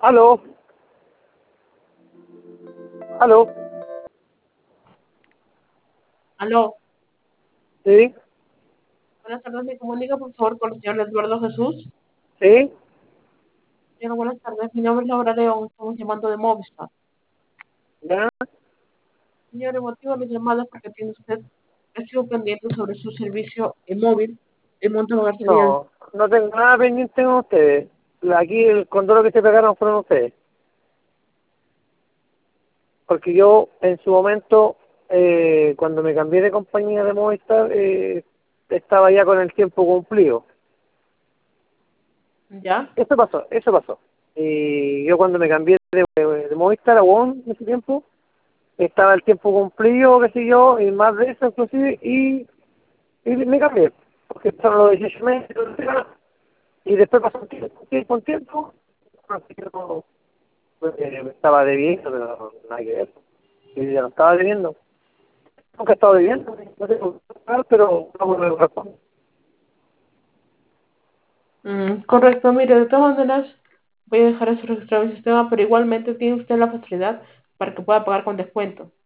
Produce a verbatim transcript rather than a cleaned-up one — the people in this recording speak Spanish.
Aló, aló, Aló, sí, buenas tardes, me comunica por favor con el señor Eduardo Jesús. sí, Señor, buenas tardes, mi nombre es Laura León, estamos llamando de Movistar. ya, Señor, el motivo de mi llamada es porque tiene usted recibo pendiente sobre su servicio en móvil en Monte García. no, no tengo nada pendiente con ustedes. La- Aquí el condoro que se pegaron fueron ustedes, porque yo en su momento, eh, cuando me cambié de compañía de Movistar, eh, estaba ya con el tiempo cumplido. ¿Ya? Eso pasó, eso pasó. Y yo cuando me cambié de, de, de Movistar a WOM en ese tiempo, estaba el tiempo cumplido, qué sé yo, y más de eso inclusive, y, y me cambié, porque estaban los dieciocho meses, y después pasó un tiempo, un tiempo, un tiempo, así que no, pues, eh, me estaba debiendo, pero nada que ver, y ya no estaba debiendo, nunca he estado debiendo, no tengo que pagar, pero no me lo respondo. Mm, correcto, mire, de todas maneras voy a dejar eso registrado en el sistema, pero igualmente tiene usted la facilidad para que pueda pagar con descuento.